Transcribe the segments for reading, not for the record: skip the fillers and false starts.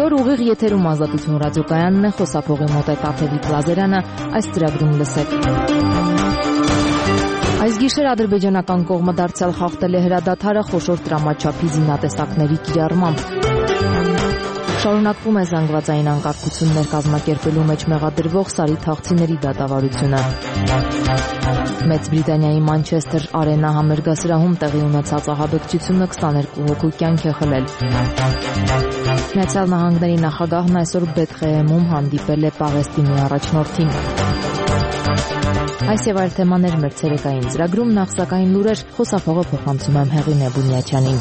Այսօր ուղիղ եթերում Ազատություն ռադիոկայանն է, խոսափողի մոտ է Տաթևիկ Լազարյանը, այս ծրագրում լսեք։ Այս գիշեր ադրբեջանական կողմը դարձյալ խախտել է հրադադարը խոշոր տրամաչափի զինատեսակների կիրառմամբ։ Շարունակվում է զանգվածային անկարգություններ կազմակերպելու մեջ մեղադրվող Սարի թաղցիների դատավարությունը։ Մեծ Բրիտանիայի Մանչեսթեր Արենա համերգասրահում տեղի ունեցած ահաբեկչությունը 22 հոգու կյանք է խլել։ Միացյալ Նահանգների նախագահն այսօր Բեթղեհեմում հանդիպել է Պաղեստինի առաջնորդին։ Այս եւ այլ թեմաներ մեր ցերեկային ծրագրում, նախ սակայն լուրեր, խոսափողը փոխանցում եմ Հեղինե Բունյաչյանին։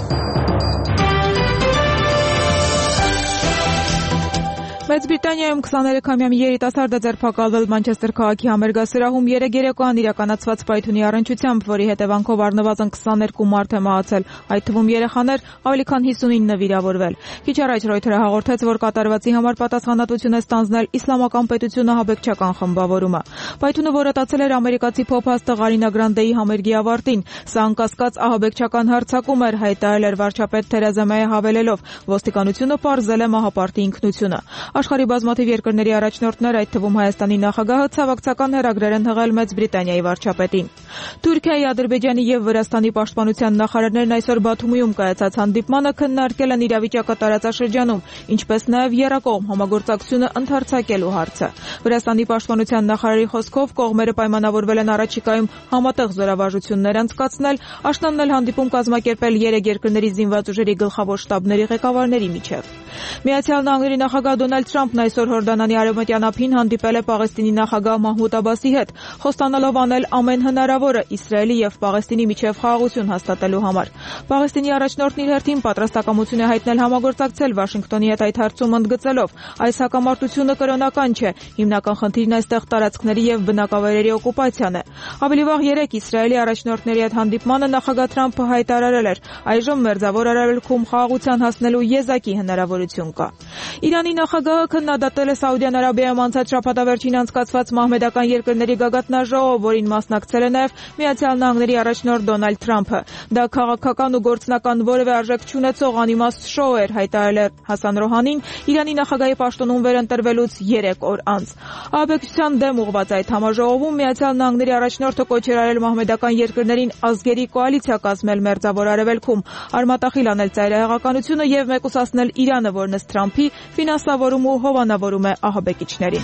Մեծ Բրիտանիայում 23-ամյա մի երիտասարդ է ձերբակալվել Մանչեսթեր քաղաքի համերգասրահում երեկոյան իրականացված պայթյունի առնչությամբ, որի հետևանքով առնվազն 22 մարդ է մահացել, այդ թվում երեխաներ, ավելի քան 59 վիրավորվել։ Քիչ առաջ Reuters-ը հաղորդեց, որ կատարվածի համար պատասխանատվություն է ստանձնել Իսլամական պետությունը ահաբեկչական խմբավորումը։ Պայթյունը որոտացել էր ամերիկացի փոփ աստղ Արինա Գրանդեի համերգի ավարտին։ Սա անկասկած ահաբեկչական հարձակում էր, հայտարարել էր վարչապետ Թերեզա Մեյը հավելելով. ոստիկանությունը պարզել է մահապարտի ինքնությունը։ Աշխարհի բազմաթիվ երկրների առաջնորդներ, այդ թվում Հայաստանի նախագահը, ցավակցական հեռագրեր են հղել Մեծ Բրիտանիայի վարչապետին։ Թուրքիայի, Ադրբեջանի եւ Վրաստանի պաշտպանության նախարարներն այսօր Բաթումիում կայացած հանդիպմանը քննարկել են իրավիճակը տարածաշրջանում, ինչպես նաեւ եռակողմ համագործակցությունը ընդարձակելու հարցը։ Վրաստանի պաշտպանության նախարարի խոսքով կողմերը պայմանավորվել են առաջիկայում համատեղ զորավարժություններ անցկացնել, աշնանն էլ հանդիպում կազմակերպել երեք երկրների զինված ուժերի գլխավոր շտաբների ղեկավարների միջև։ Միացյալ Նահանգների նախագահ Դոնալդ Թրամփն այսօր Հորդանանի արևմտյան ափին հանդիպել է Պաղեստինի նախագահ Մահմուդ Աբասի հետ, խոստանալով անել ամեն հնարավորը Իսրայելի եւ Պաղեստինի միջև խաղաղություն հաստատելու համար։ Պաղեստինի առաջնորդն իր հերթին պատրաստակամություն է հայտնել համագործակցել Վաշինգտոնի հետ այդ հարցում, ընդգծելով. այս հակամարտությունը կրոնական չէ, հիմնական խնդիրն այստեղ տարածքների եւ բնակավայրերի օկուպացիան է։ Ավելի վաղ երեկ Իսրայելի առաջնորդների հետ հանդիպմանը նախագահ Թրամփը հայտարարել էր. այժմ Մերձավոր Արևելքում խաղաղության հասնելու եզակի հնարավորություն կա։ Իրանի նախագահը քննադատել է Սաուդյան Արաբիայում անցած շաբաթավերջին անցկացված մահմեդական երկրների գագաթնաժողով, որին մասնակցել է նաև Միացյալ Նահանգների առաջնորդ Դոնալդ Թրամփը։ Դա քաղաքական ու գործնական որևէ արժեք չունեցող անիմաստ շոու էր, հայտարարել է Հասան Ռոհանին Իրանի նախագահի պաշտոնում վերընտրվելուց 3 օր անց։ Ահաբեկչության դեմ ուղղված այդ համաժողովում Միացյալ Նահանգների առաջնորդը կոչ էր արել մահմեդական երկրներին ազգերի կոալիցիա կազմել Մերձավոր Արևելքում, արմատախիլ անել ծայրահեղականությունը եւ մեկուսացնել Իրանը, որն ըստ Թրամփի ֆինանսավորում ու հովանավորում է ահաբեկիչներին։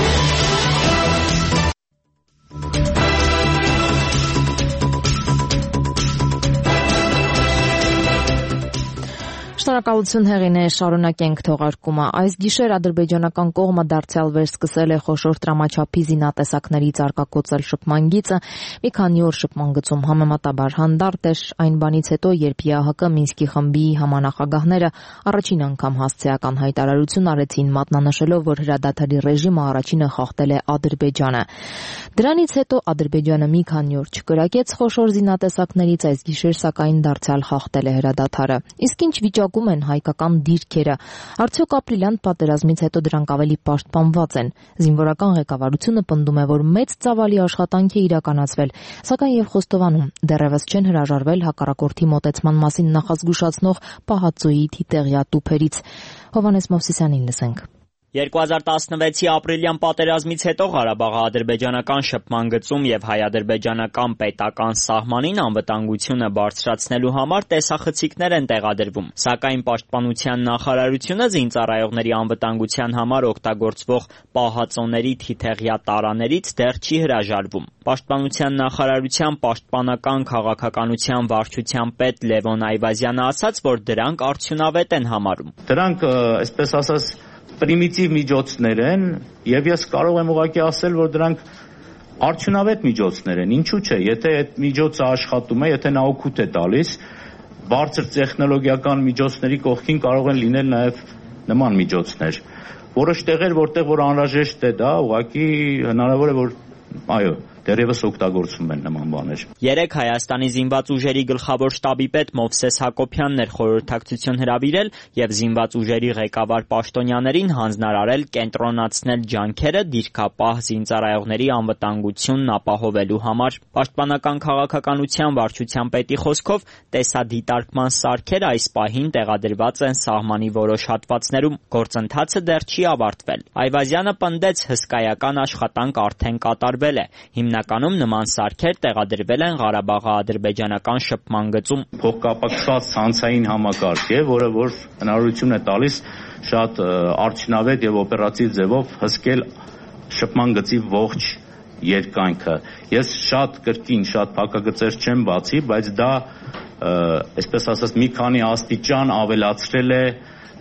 Շնորհակալություն Հեղինե, շարունակենք թողարկումը։ Այս գիշեր ադրբեջանական կողմը դարձյալ վերսկսել է խոշոր տրամաչափի զինատեսակների արկակոծել շփման գիծը։ Մի քանի օր շփման գծում համեմատաբար հանդարտ էր այն բանից հետո, երբ ԵԱՀԿ Մինսկի խմբի համանախագահները առաջին անգամ հասցեական հայտարարություն արեցին, մատնանշելով, որ հրադադարի ռեժիմը առաջինը խախտել է Ադրբեջանը։ Դրանից հետո Ադրբեջանը մի քանի օր չկրակեց խոշոր զինատեսակներից, այս գիշեր սակայն դարձյալ խախտել է հրադադարը։ Իսկ ինչ վիճակում են հայկական դիրքերը։ Արդյոք ապրիլյան պատերազմից հետո դրանք ավելի պաշտպանված են։ Զինվորական ղեկավարությունը պնդում է, որ մեծ ծավալի աշխատանք է իրականացվել, սակայն եւ Խոստովանում դեռևս չեն հրաժարվել հակառակորդի մոտեցման մասին նախազգուշացնող պահածոյի թիտեղյա տուփերից։ Հովհաննես Մովսիսյանին լսենք։ 2016-ի ապրիլյան պատերազմից հետո Ղարաբաղի ադրբեջանական շփման գծում եւ հայ-ադրբեջանական պետական սահմանին անվտանգությունը բարձրացնելու համար տեսախցիկներ են տեղադրվում, սակայն պաշտպանության նախարարությունը զինծառայողների անվտանգության համար օգտագործվող պահածոների թիթեղյա տարաներից դեռ չի հրաժարվում։ Պաշտպանության նախարարության պաշտպանական քաղաքականության վարչության պետ Լևոն Այվազյանը ասաց, որ դրանք արդյունավետ են համարում։ Դրանք, այսպես ասած, պրիմիտիվ միջոցներ են եւ ես կարող եմ ուղղակի ասել, որ դրանք արդյունավետ միջոցներ են։ Ինչու՞ չէ, եթե այդ միջոցը աշխատում է, եթե նա օգուտ է տալիս, բարձր տեխնոլոգիական միջոցների կողքին կարող են լինել նաեւ նման միջոցներ։ Որոշ տեղեր, որտեղ որ անհրաժեշտ է դա, ուղղակի հնարավոր է որ այո, դեռևս օգտագործվում են նման բաներ։ Երեկ Հայաստանի զինված ուժերի գլխավոր շտաբի պետ Մովսես Հակոբյանն էր խորհրդակցություն հրավիրել եւ զինված ուժերի ղեկավար պաշտոնյաներին հանձնարարել կենտրոնացնել ջանքերը դիրքապահ զինծառայողների անվտանգությունն ապահովելու համար։ Պաշտպանական քաղաքականության վարչության պետի խոսքով տեսադիտարկման սարքեր այս պահին տեղադրված են սահմանի որոշ հատվածներում։ Գործընթացը դեռ չի ավարտվել։ Այվազյանը պնդեց, հսկայական աշխատանք արդեն կատարվել է։ Հիմնականում նման սարքեր տեղադրվել են Ղարաբաղի-ադրբեջանական շփման գծում։ Փոխկապակցված ցանցային համակարգ է, որը որ հնարավորություն է տալիս շատ արդյունավետ եւ օպերատիվ ձևով հսկել շփման գծի ողջ երկայնքը։ Ես շատ կրկին, շատ փակագծեր չեմ բացի, բայց դա, այսպես ասած, մի քանի աստիճան ավելացրել է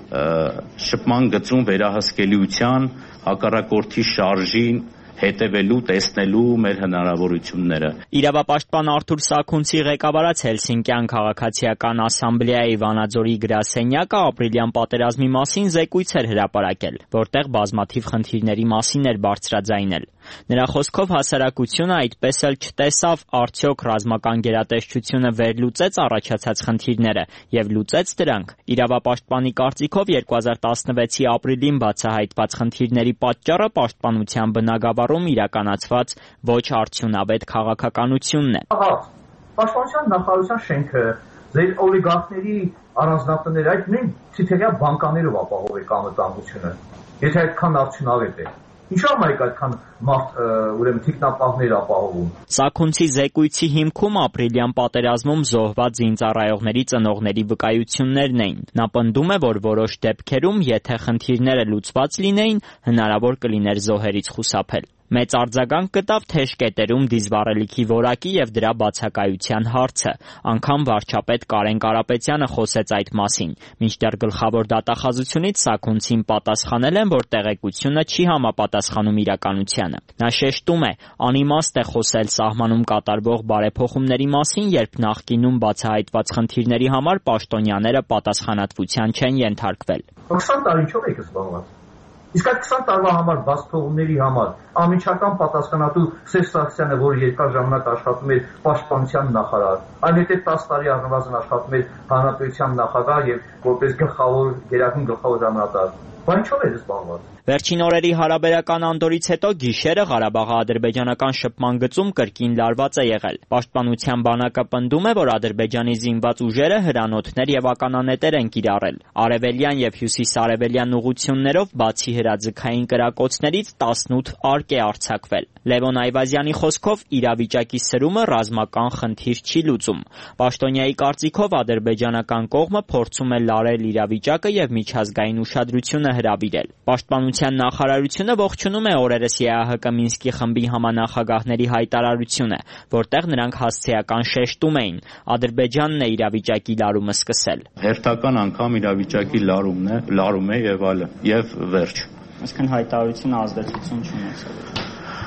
շփման գծում վերահսկելիության, հակառակորդի շարժին հետևելու, տեսնելու մեր հնարավորությունները։ Իրավապաշտպան Արթուր Սաքունցի ղեկավարած Հելսինկյան քաղաքացիական ասամբլեայի Վանաձորի գրասենյակը ապրիլյան պատերազմի մասին զեկույց էր հրապարակել, որտեղ բազմաթիվ խնդիրների մասին էր բարձրաձայնել։ Նրա խոսքով հասարակությունը այդպես էլ չտեսավ արդյոք ռազմական գերատեսչությունը վերլուծեց առաջացած խնդիրները եւ լուծեց դրանք։ Իրավապաշտպանի կարծիքով 2016-ի ապրիլին բացահայտված խնդիրների պատճառը պաշտպանության բնագավառում իրականացված ոչ արդյունավետ քաղաքականությունն է։ Պաշտպանության նախարարության շենքը, ձեր օլիգարխների առանձնատները, այդ նույն ցիթերյա բանկաներով ապահովեք անվտանգությունը։ Եթե այդքան արդյունավետ է, ինչու՞ ամայք այդքան մարդ ուրեմն թիկնապահներ ապահովում։ Սաքունցի զեկույցի հիմքում ապրիլյան պատերազմում զոհված զինծառայողների ծնողների վկայություններն էին։ Նա պնդում է, որ որոշ դեպքերում, եթե խնդիրները լուծված լինեին, հնարավոր կլիներ զոհերից խուսափել։ Մեծ արձագանք գտավ թեժ կետերում դիզվառելիքի որակի եւ դրա բացակայության հարցը։ Անգամ վարչապետ Կարեն Կարապետյանը խոսեց այդ մասին։ Մինչդեռ գլխավոր դատախազությունից Սաքունցին պատասխանել են, որ տեղեկությունը չի համապատասխանում իրականությանը։ Նա շեշտում է, անիմաստ է խոսել սահմանում կատարվող բարեփոխումների մասին, երբ նախկինում բացահայտված խնդիրների համար պաշտոնյաները պատասխանատվության չեն ենթարկվել։ 20 տարի ինչով եք զբաղված։ Իսկ այդ 20 տարվա համար բաց թողումների համար անմիջական պատասխանատու Սերժ Սարգսյանը, որը երկար ժամանակ աշխատում էր պաշտպանության նախարար, այնուհետև 10 տարի առնվազն աշխատում էր հանրապետության նախագահ եւ որպես գերագույն գլխավոր հրամանատար։ Բայց ինչով է զբաղված։ Վերջին օրերի հարաբերական անդորից հետո գիշերը Ղարաբաղի-ադրբեջանական շփման գծում կրկին լարված է եղել։ Պաշտպանության բանակը պնդում է, որ Ադրբեջանի զինված ուժերը հրանոթներ եւ ականանետեր են կիրառել։ Արևելյան եւ հյուսիսարևելյան ուղություններով բացի հրաձգային կրակոցներից 18 արկ է արձակվել։ Լևոն Այվազյանի խոսքով իրավիճակի սրումը ռազմական խնդիր չի լուծում։ Պաշտոնյայի կարծիքով ադրբեջանական կողմը փորձում է լարել իրավիճակը եւ միջազգային ուշադրությունը հրավիրել։ Պաշտպանության նախարարությունը ողջունում է օրերս ԵԱՀԿ Մինսկի խմբի համանախագահների հայտարարությունը, որտեղ նրանք հասցեական շեշտում էին. Ադրբեջանն է իրավիճակի լարումը սկսել։ Հերթական անգամ իրավիճակի լարում է եւ այլն, եւ վերջ։ Այսինքն հայտարարությունը ազդեցություն չունեցավ։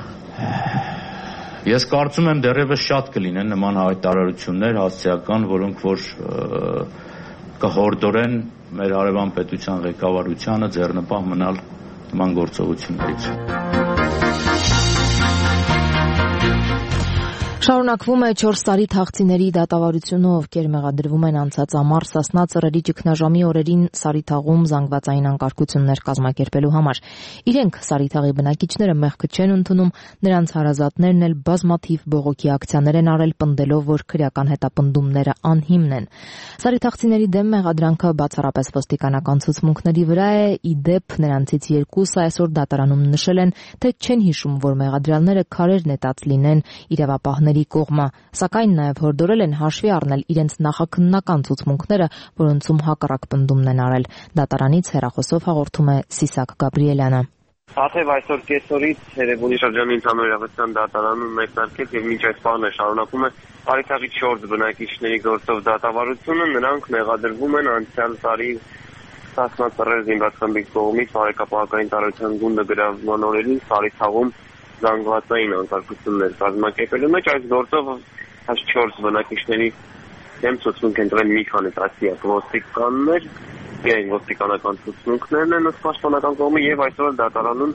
Ես կարծում եմ դեռևս շատ կլինեն նման հայտարարություններ հասցեական, որոնք որ կհորդորեն մեր հարևան պետության ղեկավարությանը ձեռնպահ մնալ նման գործողություններից։ Շարունակվում է 4 տարի թաղցիների դատավարությունը, ովքեր մեղադրվում են անցած ամառ Սասնա ծռերի ճգնաժամի օրերին Սարիթաղում զանգվածային անկարգություններ կազմակերպելու համար։ Իրենք Սարիթաղի բնակիչները մեղքը չեն ընդունում, նրանց հարազատներն էլ բազմաթիվ բողոքի ակցիաներ են արել, պնդելով, որ քրեական հետապնդումները անհիմն են։ Սարիթաղցիների դեմ մեղադրանքը բացառապես ոստիկանական ցուցմունքների վրա է, ի դեպ նրանցից երկուսը այսօր դատարանում նշել են, թե չեն հիշում, որ մեղադրյալները քարեր նետած լինեն իրավապահների կողմը, սակայն նաև հորդորել են հաշվի առնել իրենց նախաքննական ցուցմունքները, որոնցում հակառակ պնդումն են արել։ Դատարանից հեռախոսով հաղորդում է Սիսակ Գաբրիելյանը։ Թեև այսօր կեսօրից Երևանի շրջանի ընդհանուր իրավասության դատարանում մեկնարկեց եւ մինչ այս պահն շարունակում է Սարիթաղի 4 բնակիչների գործով դատավարությունը, նրանք մեղադրվում են անցյալ տարի Սասնա ծռեր զինված խմբի կողմից բարեկապահական տարածության գունդը գրավման օրերին Սարիթաղում զանգվածային անկարգություններ կազմակերպելու մեջ այս գործով 4 բնակիչների դեմ ցուցմունք են տվել մի քանի տասնյակ ոստիկաններ, իրեն ոստիկանական ցուցմունքներն են ըստ պաշտպանական կողմի եւ այսօր դատարանում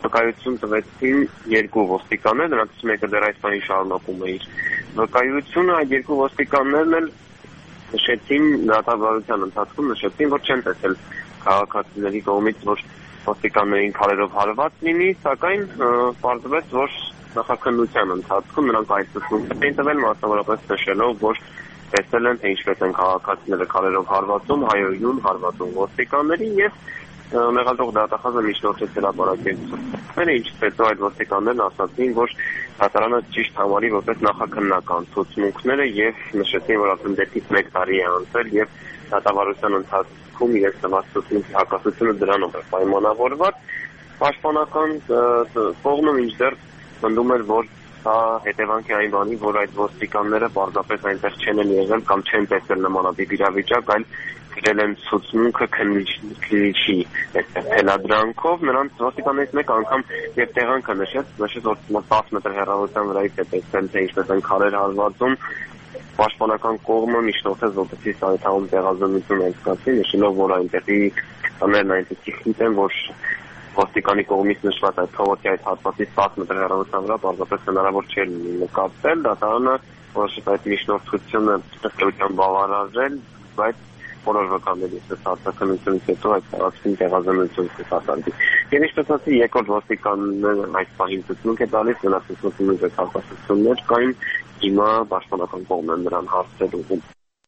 վկայություն տվեցին երկու ոստիկաններ, նրանցից մեկը դեռ այս բանի շարունակում է իր վկայությունը, այդ երկու ոստիկաններն էլ նշեցին դատավարության ընթացքում որ չեն տեսել քաղաքացիների կողմից, որ ոստիկաններին քարերով հարված լինի, սակայն պարզվեց, որ նախաքննության ընթացքում նրանք այդ ցուցմունք էին տվել, մասնավորապես նշելով, որ տեսել են, թե ինչպես են քաղաքացիները քարերով հարվածում, հայոյուն հարվածում ոստիկաններին եւ մեղադրող դատախազը միջնորդեց հրապարակեցումները, ինչից հետո այդ ոստիկաններն ասացին, որ դատարանը ճիշտ համարի որպես նախաքննական ցուցմունքները եւ նշեցին, որ արդեն դեպից 1 տարի է անցել եւ դատավարության ընթացքում իրենց տված ցուցմունքի հակասությունը դրանով է պայմանավորված։ Պաշտպանական կողմը մինչդեռ պնդում էր, որ սա հետևանք է այն բանի, որ այդ ոստիկանները պարզապես այնտեղ չեն եղել կամ չեն տեսել նմանատիպ իրավիճակ, այլ գրել են ցուցմունքը քննիչի թելադրանքով, նրանց ոստիկաններից մեկը անգամ եւ տեղանքը նշեց, որ 10 մետր հեռավորության վրայից է տեսել, թե ինչպես են քարեր հարվածում, պաշտպանական կողմը միջնորդեց, որպեսզի սայթաում տեղազնություն անցկացվի, նշելով, որ այնտեղի տներն այնպեսի խիտ են, որ ոստիկանի կողմից նշված այդ փողոցի այդ հատվածից 10 մետր հեռավորության վրա պարզապես հնարավոր չէ նկատել, դատարանը որոշեց այդ միջնորդությունը ըստ բավարարել, բայց բոլոր վկաներից արտաքննությունից հետո այդ քաղաքին տեղազնություն կկատարվի։ Եվ ինչպես ասացի, երկրորդ ոստիկանները այս պահին ցուցմունք է տալիս, մնացածությունից այդ հակասություններ կային, հիմա պաշտպանական կողմն է նրան հարցեր ուղղում։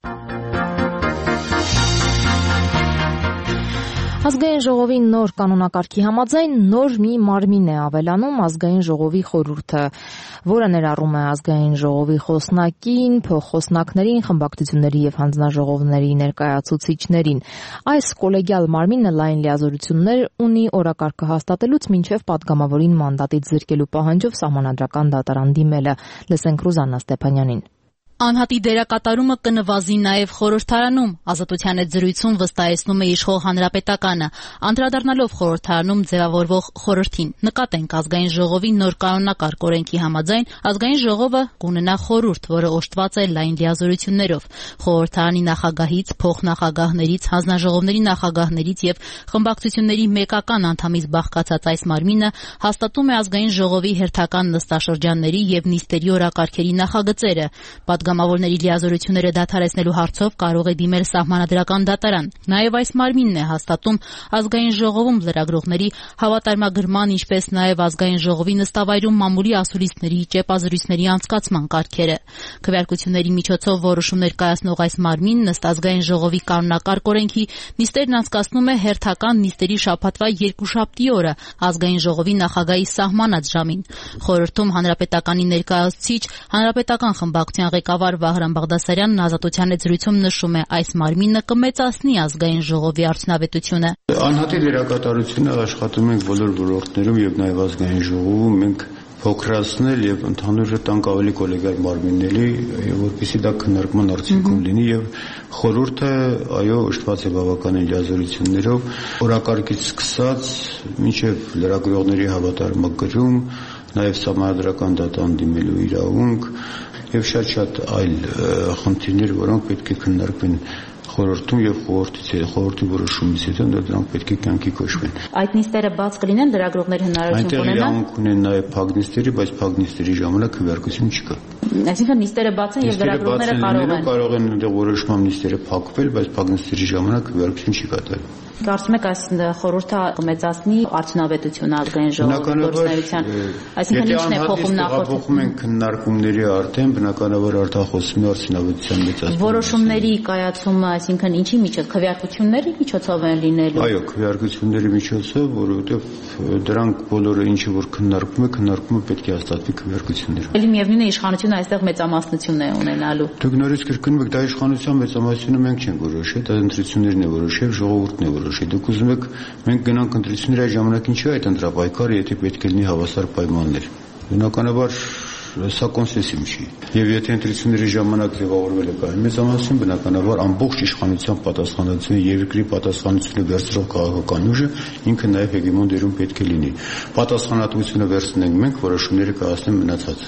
Ազգային ժողովի նոր կանոնակարգի համաձայն նոր մի մարմին է ավելանում ազգային ժողովի խորհուրդը, որը ներառում է ազգային ժողովի խոսնակին, փոխխոսնակներին, խմբակցությունների եւ հանձնաժողովների ներկայացուցիչներին։ Այս կոլեգիալ մարմինը լայն լիազորություններ ունի օրակարգը հաստատելուց մինչեւ պատգամավորին մանդատից զրկելու պահանջով սահմանադրական դատարան դիմելը։ Լսենք Ռուզաննա Ստեփանյանին։ Անհատի դերակատարումը կնվազի նաև խորհրդարանում, Ազատության հետ զրույցում վստահեցնում է իշխող հանրապետականը, անդրադառնալով խորհրդարանում ձևավորվող խորհրդին։ Նկատենք ազգային ժողովի նոր կանոնակարգ օրենքի համաձայն ազգային ժողովը կունենա խորհուրդ, որը օժտված է լայն լիազորություններով։ Խորհրդարանի նախագահից, փոխնախագահներից, հանձնաժողովների նախագահներից եւ խմբակցությունների մեկական անդամից բաղկացած այս մարմինը հաստատում է ազգային ժողովի հերթական նստաշրջանների եւ նիստերի օրակարգերի նախագծերը։ Պատգամավորների լիազորությունները դադարեցնելու հարցով կարող է դիմել սահմանադրական դատարան։ Նաև այս մարմինն է հաստատում ազգային ժողովում լրագրողների հավատարմագրման, ինչպես նաև ազգային ժողովի նստավայրում մամուլի ասուլիսների, ճեպազրույցների անցկացման կարգերը։ Քվեարկությունների միջոցով որոշումներ կայացնող այս մարմինն ըստ ազգային ժողովի կանոնակարգ օրենքի նիստերն անցկացնում է հերթական նիստերի շաբաթվա երկուշաբթի օրը ազգային ժողովի նախագահի սահմանած ժամին։ Խորհրդում հանրապետականի ներկայացուցիչ հանրապետական խմբակցության ղեկավար Վահրամ Բաղդասարյանն Ազատության հետ զրույցում նշում է, այս մարմինը կմեծացնի ազգային ժողովի արդյունավետությունը։ Անհատի դերակատարությունը աշխատում ենք բոլոր ոլորտներում եւ նաեւ ազգային ժողովում մենք փոքրացնել եւ ընդհանուր տանք ավելի կոլեգիալ մարմինների, որպեսզի դա քննարկման արդյունքում լինի եւ խորհուրդը այո օժտված է բավականին լիազորություններով, օրակարգից սկսած մինչեւ լրագրողների հավատարմագրում, նաեւ սահմանադրական դատարան դիմելու իրավունք եւ շատ այլ խնդիրներ, որոնք պետք է քննարկվեն խորհրդում եւ խորհրդի որոշումից հետո դրանք պետք է կյանքի կոչվեն։ Այդ նիստերը բաց կլինեն, լրագրողներ հնարավորություն կունենան։ Այնտեղ իրավունք ունեն նաեւ փակ նիստերի, բայց փակ նիստերի ժամանակ քվեարկություն չկա։ Այսինքն նիստերը բաց են եւ լրագրողները կարող են այնտեղ որոշման նիստերը փակվել, բայց փակ նիստերի ժամանակ քվեարկություն չի կատարվում։ Կարծում եք այս խորհուրդը կմեծացնի արդյունավետությունը ազգային ժողովի գործունեության, այսինքն ինչն է փոխում նախորդում։ Փոխում են քննարկումների արդեն բնականաբար արտախոսում արդյունավետության մեծացումը։ Որոշումների կայացումը, այսինքն ինչի միջոց, քվեարկությունների միջոցով են լինելու։ Այո, քվեարկությունների միջոցով, որովհետև դրանք բոլորը ինչը որ քննարկումը պետք է հաստատվի քվեարկություններով։ Էլի միևնույն է իշխանությունը այստեղ մեծամասնություն է ունենալու։ Դուք նորից կրկնում եք, դա իշխանության մեծամասնությունը մենք չենք որոշել, դա ընտրություններն է որոշել, ժողովուրդն է որոշել։ Դուք ուզում եք մենք գնանք ընտրությունների այդ ժամանակին չի այդ ընտրապայքարը, եթե պետք է լինի հավասար պայմաններ։ Բնականաբար սա կոնսենսուս չի։ Եվ եթե ընտրությունների ժամանակ ձևավորվել է կային մեծամասնություն, բնականաբար ամբողջ իշխանության պատասխանատվությունը, երկրի պատասխանատվությունը վերցրող քաղաքական ուժը ինքը նաև հեգեմոն դերում պետք է լինի։ Պատասխանատվությունը վերցնենք մենք, որոշումները կայացնեն մնացած։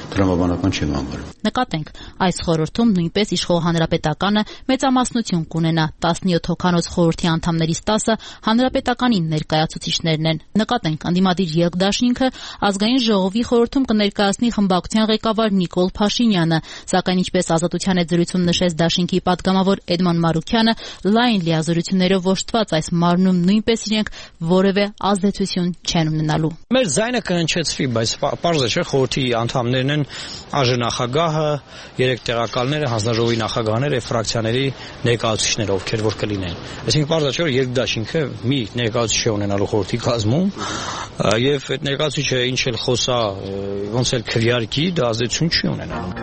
տրամաբանական չեմ համարում։ Նկատենք, այս խորհրդում նույնպես իշխող հանրապետականը մեծամասնություն կունենա, 17 հոգանոց խորհրդի անդամներից 10-ը հանրապետականին ներկայացուցիչներն են։ Նկատենք, ընդդիմադիր երկդաշինքը ազգային ժողովի խորհրդում կներկայացնի խմբակցության ղեկավար Նիկոլ Փաշինյանը, սակայն ինչպես Ազատության հետ զրույցում նշեց դաշինքի պատգամավոր Էդման Մարուքյանը, լայն լիազորություններով ոչտված այս մարմնում նույնպես իրենք որևէ ազդեցություն չեն ունենալու։ Մեր ձայնը կհնչեցվի, բայց պարզ է, չէ՞, խորհրդի անդամներն են ԱԺ-նախագահը, 3 տեղակալները, հանձնաժողովի նախագահները, ֆրակցիաների ներկայացուցիչները, ովքեր որ կլինեն։ Այսինքն պարզ է, չէ՞, որ երկդաշինքը մի ներկայացուցիչ է ունենալու խորհրդի կազմում, եւ այդ ներկայացուցիչը ինչ էլ խոսա, ոնց էլ քվեարկի, դա ազդեցություն չի ունենալու։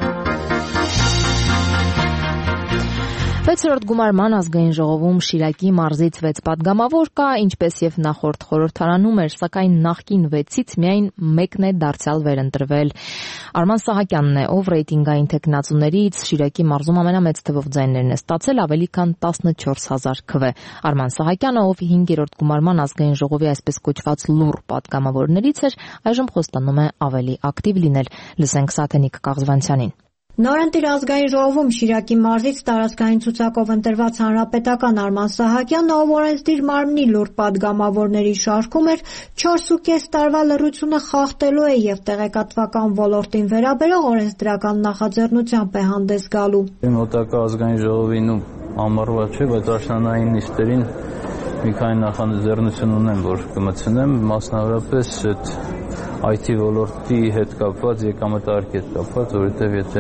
6-րդ գումարման ազգային ժողովում Շիրակի մարզից 6 պատգամավոր կա, ինչպես եւ նախորդ խորհրդարանում էր, սակայն նախկին 6-ից միայն մեկն է դարձյալ վերընտրվել։ Արման Սահակյանն է, ով ռեյտինգային թեկնածուներից Շիրակի մարզում ամենամեծ թվով ձայներն է ստացել, ավելի քան 14000 քվ։ Արման Սահակյանը, ով 5-րդ գումարման ազգային ժողովի այսպես կոչված լուռ պատգամավորներից էր, այժմ խոստանում է ավելի ակտիվ լինել։ Լսենք Սաթենիկ Կաղզվանցյանին։ Նորընտիր ազգային ժողովում Շիրակի մարզից տարածքային ցուցակով ընտրված հանրապետական Արման Սահակյանը, ով օրենսդիր մարմնի լուռ պատգամավորների շարքում էր, 4.5 տարվա լռությունը խախտելու է եւ տեղեկատվական ոլորտին վերաբերող օրենսդրական նախաձեռնությամբ է հանդես գալու։ Մոտակա ազգային ժողովին ու ամառվա չէ, բայց աշնանային նիստերին մի քանի նախաձեռնություն ունեմ, որ կմտցնեմ, մասնավորապես այդ IT ոլորտի հետ կապված, եկամտարկի հետ կապված, որովհետև եթե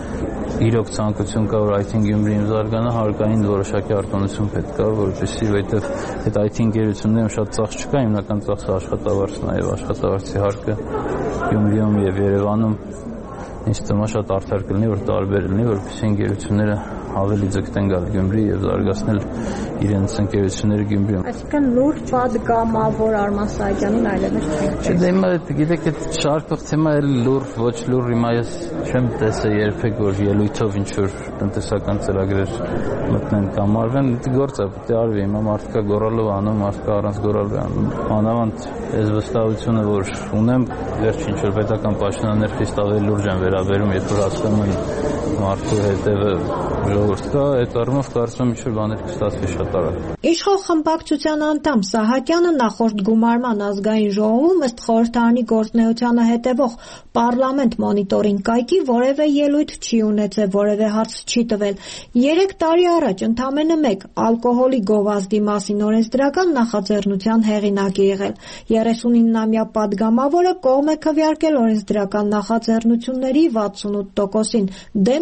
իրոք ցանկություն կա, որ IT-ն Գյումրիում զարգանա, հարկային որոշակի արտոնություն պետք է, որովհետև այդ IT ընկերություններում շատ ծախս չկա, հիմնական ծախսը աշխատավարձն է, եւ աշխատավարձի հարկը Գյումրիում եւ Երևանում ինձ թվում է շատ արդար կլինի, որ տարբեր լինի, որպեսզի ընկերությունները ավելի ձգտեն գալ Գյումրի եւ զարգացնել իրենց ընկերությունները Գյումրիում։ Այսինքն լուրջ պատգամավոր Արման Սահակյանին այլևս չէ։ Դե հիմա գիտեք, այդ շարքող թեմա լուր, ոչ լուր, հիմա ես չեմ տեսել երբեք, որ ելույթով ինչ որ տնտեսական ծրագրեր մտնեն կամ արվեն, դա գործ է, պետք է արվի։ Հիմա մարդկա գոռալով անում, մարդկա առանց գոռալու անում։ Մանավանդ այս վստահությունը, որ ունեմ, վերջ ինչ որ պետական պաշտոնյաներ խիստ ավելի լուրջ են վերաբերում, երբ որ հասկանում են մարդու հետևը ժողովուրդ կա, այդ առումով կարծում եմ ինչ-որ բաներ կստացվի շատ արագ։ Իշխող խմբակցության անդամ Սահակյանը նախորդ գումարման ազգային ժողովում ըստ խորհրդարանի գործունեությանը հետևող պարլամենտ մոնիտորինգ կայքի որևէ ելույթ չի ունեցել, որևէ հարց չի տվել։ 3 տարի առաջ ընդամենը մեկ ալկոհոլի գովազդի մասին օրենսդրական նախաձեռնության հեղինակ է եղել։ 39-ամյա պատգամավորը կողմ է քվեարկել օրենսդրական նախաձեռնությունների 68%-ին, դեմ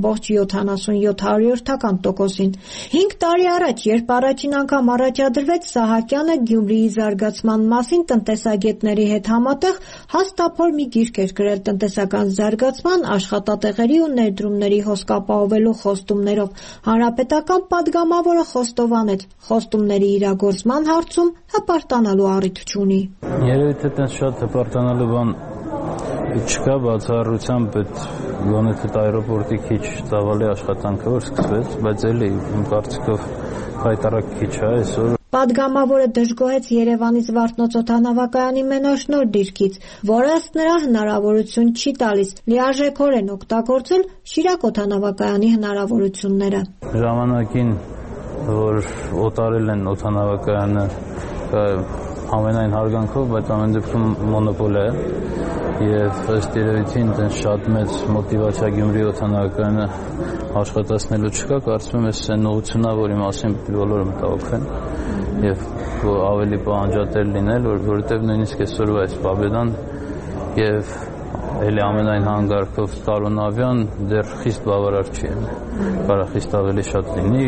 0.77%-ին։ 5 տարի առաջ, երբ առաջին անգամ առաջադրվեց Սահակյանը Գյումրիի զարգացման մասին տնտեսագետների հետ համատեղ հաստափոր մի գիրք էր գրել տնտեսական զարգացման, աշխատատեղերի ու ներդրումների հոսք ապահովելու խոստումներով։ Հանրապետական պատգամավորը խոստովանեց, խոստումների իրագործման հարցում հպարտանալու առիթ չունի։ Երևի թե տենց շատ հպարտանալու բան չկա, բացառությամբ այդ գոնե թե այրոպորտի քիչ ծավալի աշխատանքը որ սկսվեց, բայց էլի իմ կարծիքով հայտարարք քիչ է այսօր։ Պատգամավորը դժգոհեց Երևանի Զվարթնոց օդանավակայանի մենաշնոր դիրքից, որը ըստ նրա հնարավորություն չի տալիս լիարժեքորեն օգտագործել Շիրակ օդանավակայանի հնարավորությունները։ Ժամանակին, որ օտարել են օդանավակայանը ամենայն հարգանքով, բայց ամեն դեպքում մոնոպոլ է եւ ըստ երևույթին դեն շատ մեծ մոտիվացիա Գյումրի օդանավակայանը աշխատացնելու չկա, կարծում եմ այս նորությունա, որի մասին բոլորը մտահոգվեն եւ ավելի պահանջատեր լինել, որովհետեւ նույնիսկ այսօրվա այս Պաբեդան եւ էլի ամենայն հանգարքով Տարոնավյան դեռ խիստ բավարար չի, կարող խիստ ավելի շատ լինի։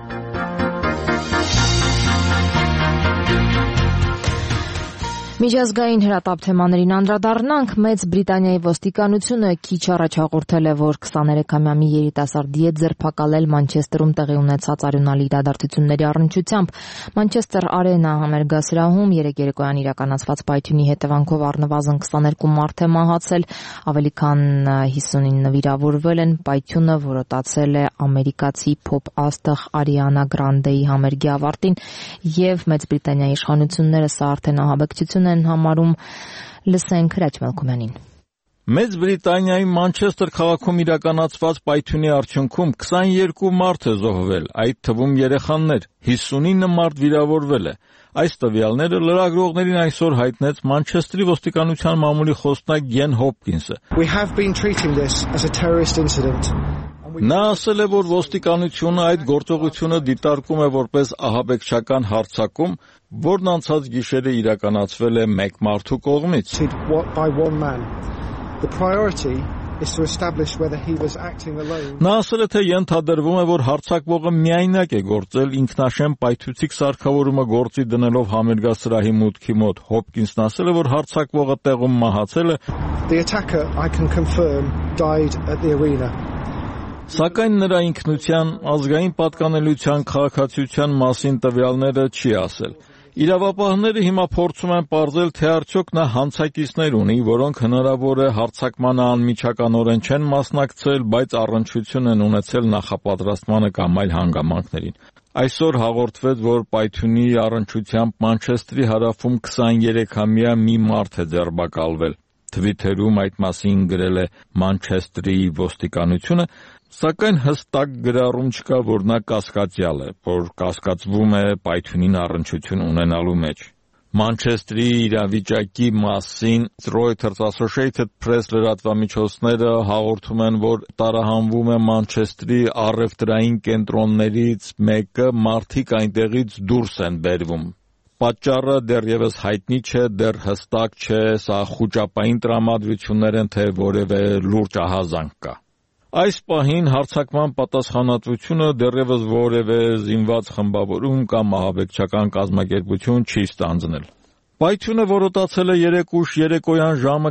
Միջազգային հրատապ թեմաներին անդրադառնանք, Մեծ Բրիտանիայի ոստիկանությունը քիչ առաջ հաղորդել է, որ 23-ամյա մի երիտասարդի հետ ձերբակալել Մանչեսթերում տեղի ունեցած արյունալի իրադարձությունների առնչությամբ։ Մանչեսթեր Արենա համերգասրահում երեկ երեկոյան իրականացված պայթյունի հետևանքով առնվազն 22 մարդ է մահացել, ավելի քան 59 վիրավորվել են։ Պայթյունը որոտացել է ամերիկացի փոփ աստղ Արիանա Գրանդեի համերգի ավարտին եւ Մեծ Բրիտանիայի իշխանությունները սա արդեն ահաբեկչություն են համարում։ Լսենք Հրաչ Մելքումյանին։ Մեծ Բրիտանիայի Մանչեսթեր քաղաքում իրականացված պայթյունի արդյունքում 22 մարդ է զոհվել, այդ թվում երեխաներ, 59 մարդ վիրավորվել է։ Այս տվյալները լրագրողներին այսօր հայտնեց Մանչեստրի ոստիկանության մամուլի խոսնակ Գեն Հոփկինսը։ Նա ասել է, որ ոստիկանությունը այդ գործողությունը դիտարկում է որպես ահաբեկչական հարձակում, որն անցած գիշերը իրականացվել է մեկ մարդու կողմից։ Նա ասել է, թե ենթադրվում է, որ հարձակվողը միայնակ է գործել ինքնաշեն պայթուցիկ սարքավորումը գործի դնելով համերգասրահի մուտքի մոտ։ Հոփկինսն ասել է, որ հարձակվողը տեղում մահացել է, սակայն նրա ինքնության, ազգային պատկանելիության, քաղաքացիության մասին տվյալները չի ասել։ Իրավապահները հիմա փորձում են պարզել, թե արդյոք նա հանցակիցներ ունի, որոնք հնարավոր է հարձակմանը անմիջականորեն չեն մասնակցել, բայց առնչություն են ունեցել նախապատրաստմանը կամ այլ հանգամանքներին։ Այսօր հաղորդվեց, որ պայթյունի առնչությամբ Մանչեստրի հարավում 23-ամյա մի մարդ է ձերբակալվել։ Թվիթերում այդ մասին գրել է Մանչեստրի ոստիկանությունը, սակայն հստակ գրառում չկա, որ նա կասկածյալ է, որ կասկածվում է պայթյունին առնչություն ունենալու մեջ։ Մանչեստրի իրավիճակի մասին Reuters, Associated Press լրատվամիջոցները հաղորդում են, որ տարահանվում է Մանչեստրի առևտրային կենտրոններից մեկը, մարդիկ այնտեղից դուրս են բերվում։ Պատճառը դեռևս հայտնի չէ, դեռ հստակ չէ, սա խուճապային տրամադրություններ են, թե որևէ լուրջ ահազանգ կա։ Այս պահին հարձակման պատասխանատվությունը դեռևս որևէ զինված խմբավորում կամ ահաբեկչական կազմակերպություն չի ստանձնել։ Պայթյունը որոտացել է 3 ուշ երեկոյան ժամը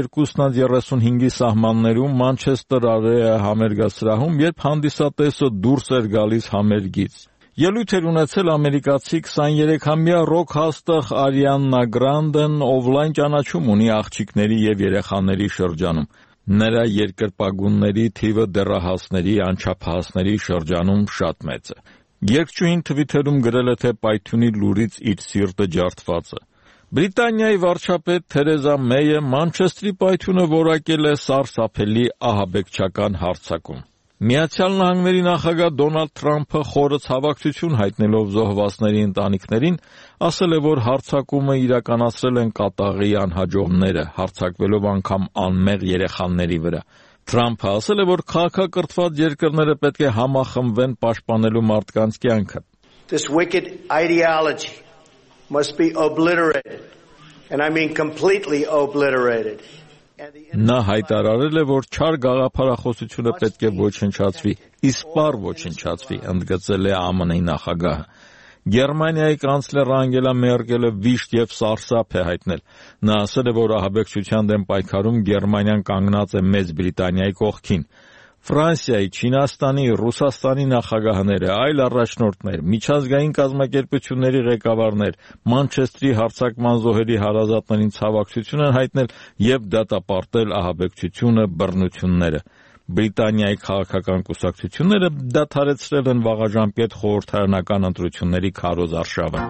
22:35-ի սահմաններում Մանչեսթեր Արեա համերգասրահում, երբ հանդիսատեսը դուրս էր գալիս համերգից։ Ելույթ էր ունեցել ամերիկացի 23-ամյա ռոք հաստղ Արիաննա Գրանդեն, ով լայն ճանաչում ունի աղջիկների եւ երեխաների շրջանում։ Նրա երկրպագունների թիվը դեռահասների, անչափահասների շրջանում շատ մեծ է։ Երգչուհին Թվիթերում գրել է, թե պայթյունի լուրից իր սիրտը ջարդված է։ Բրիտանիայի վարչապետ Թերեզա Մեյը Մանչեստրի պայթյունը որակել է սարսափելի ահաբեկչական հարձակում։ Միացյալ Նահանգների նախագահ Դոնալդ Թրամփը խորը ցավակցություն հայտնելով զոհվածների ընտանիքներին, ասել է, որ հարձակումը իրականացրել են կատաղի անհաջողները, հարձակվելով անգամ անմեղ երեխաների վրա։ Թրամփը ասել է, որ քաղաքակրթված երկրները պետք է համախմբվեն պաշտպանելու մարդկանց կյանքը։ This wicked ideology must be obliterated, and I mean completely obliterated. Նա հայտարարել է, որ չար գաղափարախոսությունը պետք է ոչնչացվի, իսպառ ոչնչացվի, ընդգծել է ԱՄՆ-ի նախագահը։ Գերմանիայի կանցլեր Անգելա Մերկելը վիշտ եւ սարսափ է հայտնել։ Նա ասել է, որ ահաբեկչության դեմ պայքարում Գերմանիան կանգնած է Մեծ Բրիտանիայի կողքին։ Ֆրանսիայի, Չինաստանի, Ռուսաստանի նախագահները, այլ առաջնորդներ, միջազգային կազմակերպությունների ղեկավարներ Մանչեստրի հարձակման զոհերի հարազատներին ցավակցություն են հայտնել եւ դատապարտել ահաբեկչությունը, բռնությունները։ Բրիտանիայի քաղաքական կուսակցությունները դադարեցրել են վաղաժամկետ խորհրդարանական ընտրությունների քարոզ արշավը։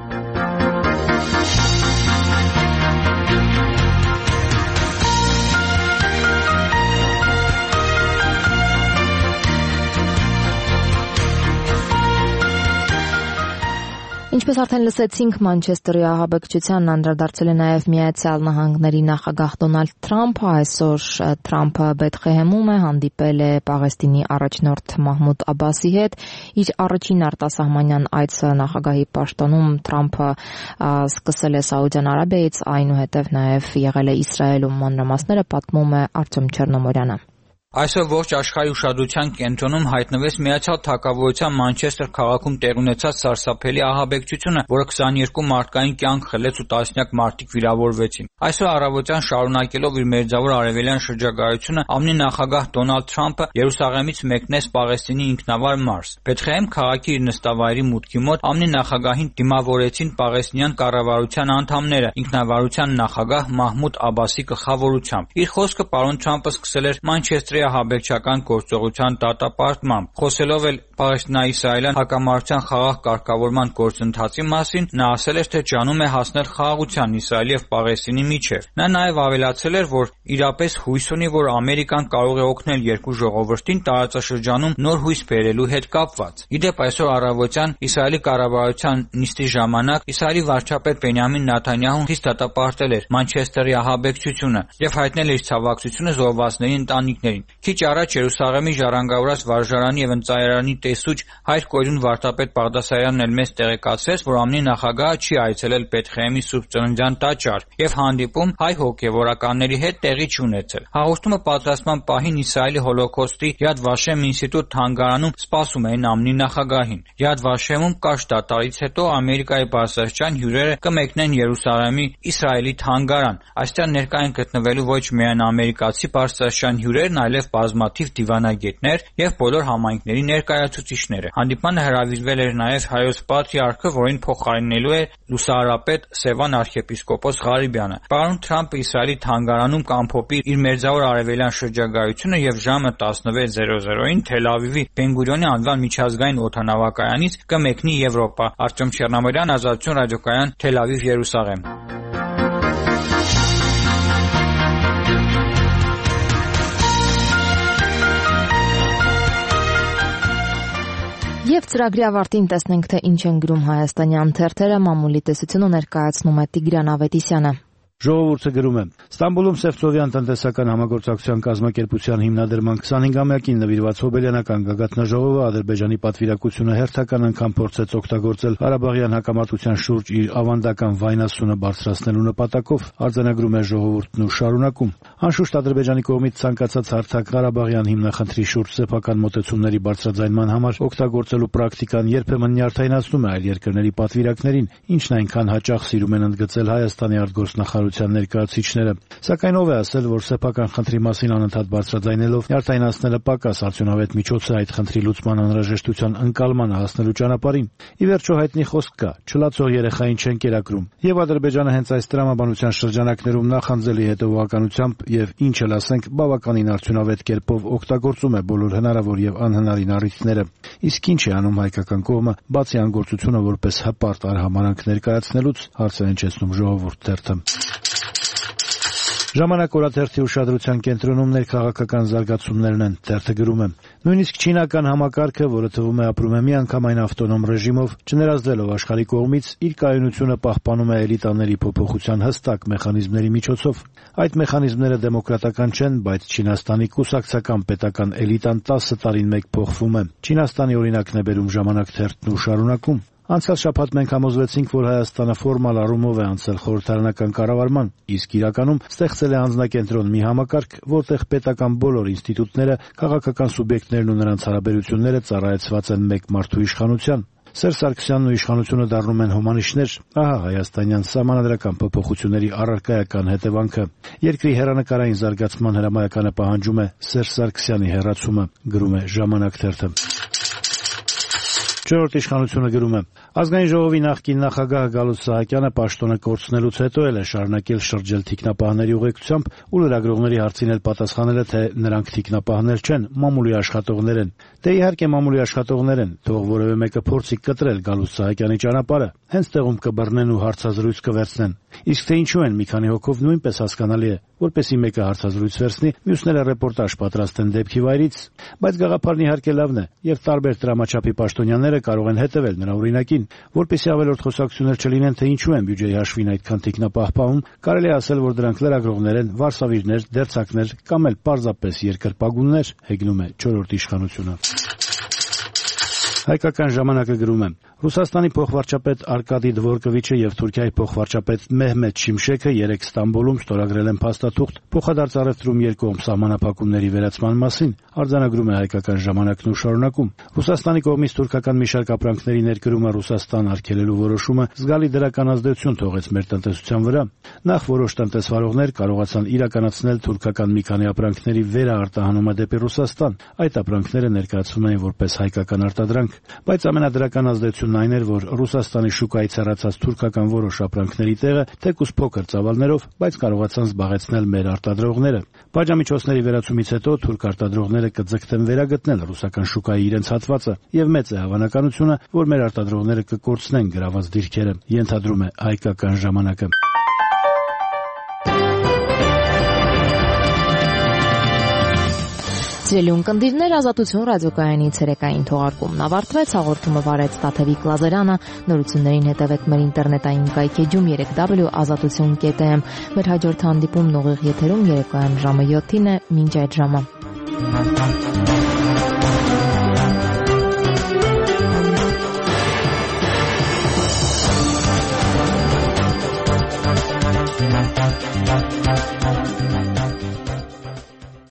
Ինչպես արդեն լսեցինք, Մանչեսթերի ահաբեկչությանն անդրադարձել է նաև Միացյալ Նահանգների նախագահ Դոնալդ Թրամփը։ Այսօր Թրամփը Բեթխեհեմում է, հանդիպել է Պաղեստինի առաջնորդ Մահմուդ Աբասի հետ։ Իր առաջին արտասահմանյան այցը նախագահի պաշտոնում Թրամփը սկսել է Սաուդյան Արաբիայից, այնուհետև նաև եղել է Իսրայելում։ Մանրամասները պատմում է Արտյոմ Չեռնոմորյանը։ Այսօր ողջ աշխարհի ուշադրության կենտրոնում հայտնվեց Միացյալ Թագավորության Մանչեսթեր քաղաքում տեղի ունեցած սարսափելի ահաբեկչությունը, որը 22 մարդկային կյանք խլեց ու տասնյակ մարդիկ վիրավորվեցին։ Այսօր առավոտյան շարունակելով իր մերձավոր արևելյան շրջագայությունը, ԱՄՆ նախագահ Դոնալդ Թրամփը Երուսաղեմից մեկնեց Պաղեստինի ինքնավար մարզ։ Բեթխեհեմ քաղաքի իր նստավայրի մուտքի մոտ ԱՄՆ նախագահին դիմավորեցին պաղեստինյան կառավարության անդամները, ինքնավարության նախագահ Մահմուդ Աբասի գլխավորությամբ։ Իր խոսքը պարոն Թրամփը սկսել էր Մանչեսթերի Մանչեստերի ահաբեկչական գործողության դատապարտմամբ։ Խոսելով էլ Պաղեստինա-իսրայելյան հակամարտության խաղաղ կարգավորման գործընթացի մասին, նա ասել էր, թե ջանում է հասնել խաղաղության Իսրայելի և Պաղեստինի միջև։ Նա նաև ավելացել էր, որ իրապես հույս ունի, որ Ամերիկան կարող է օգնել երկու ժողովրդին տարածաշրջանում նոր հույս բերելու հետ կապված։ Ի դեպ, այսօր առավոտյան Իսրայելի կառավարության նիստի ժամանակ Իսրայելի վարչապետ Բենյամին Նեթանյահուն խիստ դատապարտել էր Մանչեստերի ահաբեկչությունը և հայտնել իր ցավակցությունը զոհվածների ընտանիքներին։ Քիչ առաջ Երուսաղեմի ժառանգավորած վարժարանի և ընծայարանի տեսուչ հայր կորյուն վարդապետ Բաղդասարյանն էլ մեզ տեղեկացրեց, որ ԱՄՆ նախագահը չի այցելել Բեթխեհեմի Սուրբ Ծննդյան տաճար և հանդիպում հայ հոգևորականների հետ տեղի չունեցել։ Հաղորդումը պատրաստման պահին Իսրայելի Հոլոքոստի Յադ Վաշեմ ինստիտուտ թանգարանում սպասում էին ԱՄՆ նախագահին։ Յադ Վաշեմում կարճ դատարից հետո Ամերիկայի բարձրաստիճան հյուրերը կմեկնեն Երուսաղեմի Իսրայելի թանգարան։ Այստեղ ներկա են գտնվելու ոչ միայն ամերիկացի բարձրաստիճան հյուրերն, այլև բազմաթիվ դիվանագետներ և բոլոր համայնքների ներկայացուցիչները։ Հանդիպմանը հրավիրվել էր նաև հայոց պատրիարքը, որին փոխարինելու է լուսահարապետ Սևան arczepiskopos Ղարիբյանը։ Պարոն Թրամփը Իսրայելի թանգարանում կամփոփի իր մերձավոր արևելյան շրջագայությունը և ժամը 16:00-ին Թել Ավիվի Բեն-Գուրիոնի անվան միջազգային օդանավակայանից կմեկնի Եվրոպա։ Արտյոմ Չեռնամիրյան, Ազատություն ռադիոկայան, Թել Ավիվ, Երուսաղեմ։ Եվ ծրագրի ավարտին տեսնենք, թե ինչ են գրում հայաստանյան թերթերը։ Մամուլի տեսությունը ներկայացնում է Տիգրան Ավետիսյանը։ Ժողովուրդը գրում է. Ստամբուլում Սևծովյան տնտեսական համագործակցության կազմակերպության հիմնադրման 25-ամյակին նվիրված հոբելյանական գագաթնաժողովը Ադրբեջանի պատվիրակությունը հերթական անգամ փորձեց օգտագործել Ղարաբաղյան հակամարտության շուրջ իր ավանդական վայնասունը բարձրացնելու նպատակով, արձանագրում է ժողովուրդն ու շարունակում։ Անշուշտ Ադրբեջանի կողմից ցանկացած հարթակ Ղարաբաղյան հիմնախնդրի շուրջ սեփական մոտեցումների բարձրաձայնման համար օգտագործելու պրակտիկան երբեմն նյարդայնացնում է այլ երկրների պատվիրակներին, ինչն այնքան հաճախ սիրում են ընդգծել Հայաստանի արտգործնախարարության ներկայացուցիչները։ Սակայն ով է ասել, որ սեփական խնդրի մասին անընդհատ բարձրաձայնելով նյարդայնացնելը պակաս արդյունավետ միջոց է այդ խնդրի լուծման անհրաժեշտության ընկալմանը հասնելու ճանապարհին։ Ի վերջո հայտնի խոսք կա. չլացող երեխային չեն կերակրում։ Եվ Ադրբեջանը հենց այս տրամաբանության շրջանակներում նախանձելի հետևողականությամբ եւ ինչը լասենք բավականին արդյունավետ կերպով օգտագործում է բոլոր հնարավոր եւ անհնարին առիթները։ Իսկ ինչ է անում հայկական կողմը, բացի անգործությունը որպես հպարտ արհամարանք ներկայացնելուց, հարց է հնչեցնում Ժողովուրդ թերթը։ Ժամանակ օրաթերթի ուշադրության կենտրոնում ներքաղաքական զարգացումներն են, թերթը գրում է. նույնիսկ չինական համակարգը, որը թվում է ապրում է միանգամայն ավտոնոմ ռեժիմով, չներազդելով աշխարհի կողմից, իր կայունությունը պահպանում է էլիտաների փոփոխության հստակ մեխանիզմների միջոցով։ Այդ մեխանիզմները դեմոկրատական չեն, բայց Չինաստանի կուսակցական պետական էլիտան 10 տարին մեկ փոխվում է։ Չինաստանի օրինակն է բերում Ժամանակ թերթն ու շարունակում. Անցյալ շաբաթ մենք համոզվեցինք, որ Հայաստանը ֆորմալ առումով է անցել խորհրդարանական կառավարման, իսկ իրականում ստեղծել է անձնակենտրոն մի համակարգ, որտեղ պետական բոլոր ինստիտուտները, քաղաքական սուբյեկտներն ու նրանց հարաբերությունները ծառայեցված են մեկ մարդու իշխանության։ Սերժ Սարգսյանն ու իշխանությունը դառնում են հոմանիշներ, ահա հայաստանյան սահմանադրական փոփոխությունների առարկայական հետևանքը։ Երկրի հեռանկարային զարգացման հրամայականը պահանջում է Սերժ Սարգսյանի հեռացումը, գրում է Ժամանակ թերթը։ Չորրորդ իշխանությունը գրում է. Ազգային ժողովի նախկին նախագահ Գալուստ Սահակյանը պաշտոնը կորցնելուց հետո էլ է շարունակել շրջել թիկնապահների ուղեկցությամբ ու լրագրողների հարցին էլ պատասխանել է, թե նրանք թիկնապահներ չեն, մամուլի աշխատողներ են։ Դե իհարկե մամուլի աշխատողներ են, թող որևէ մեկը փորձի կտրել Գալուստ Սահակյանի ճանապարհը, հենց տեղում կբռնեն ու հարցազրույց կվերցնեն։ Իսկ թե ինչու են մի քանի հոգով նույնպես հասկանալի է, որպեսզի մեկը հարցազրույց վերցնի, մյուսները ռեպորտաժ պատրաստեն դեպքի վայրից, բայց գաղափարն իհարկե լավն է, եւ տարբեր դրամաչափի պաշտոնյաները կարող են հետևել նրա օրինակին, որպեսզի ավելորդ խոսակցություններ չլինեն, թե ինչու են բյուջեի հաշվին այդքան թիկնապահ պահում, կարելի է ասել, որ դրանք լրագրողներ են, վարսավիրներ, դերձակներ կամ էլ պարզապես երկրպագուններ, հեգնում է չորրորդ իշխանությունը։ Հայկական ժամանակը գրում է. Ռուսաստանի փոխվարչապետ Արկադի Դվորկովիչը եւ Թուրքիայի փոխվարչապետ Մեհմեդ Շիմշեքը երեկ Ստամբուլում ստորագրել են փաստաթուղթ փոխադարձ առևտրում երկկողմ սահմանափակումների վերացման մասին, արձանագրում է Հայկական ժամանակն ու շարունակում։ Ռուսաստանի կողմից թուրքական մի շարք ապրանքների ներկրումը Ռուսաստան արգելելու որոշումը զգալի դրական ազդեցություն թողեց մեր տնտեսության վրա։ Նախ որոշ տնտեսվարողներ կարողացան իրականացնել թուրքական մի քանի ապրանքների վերաարտահանումը դեպի Ռուսաստան։ Այդ ապրանքները ներկայացվում էին որպես հայկական արտադրանք, բայց ամենադրական ազդեցությունը տեղեկությունն այն էր, որ Ռուսաստանի շուկայից հեռացած թուրքական որոշ ապրանքների տեղը թեկուզ փոքր ծավալներով, բայց կարողացան զբաղեցնել մեր արտադրողները։ Պատժամիջոցների վերացումից հետո թուրք արտադրողները կձգտեն վերագտնել ռուսական շուկայի իրենց հատվածը, եւ մեծ է հավանականությունը, որ մեր արտադրողները կկորցնեն գրաված դիրքերը, ենթադրում է հայկական ժամանակը։ Սիրելի ունկնդիրներ, Ազատություն ռադիոկայանի ցերեկային թողարկումն ավարտվեց, հաղորդումը վարեց Տաթևիկ Լազարյանը, նորություններին հետևեք մեր ինտերնետային կայքեջում 3w.azatutun.am, մեր հաջորդ հանդիպումն ուղիղ եթերում երեկոյան ժամը 7-ին է, մինչ այդ ժամը։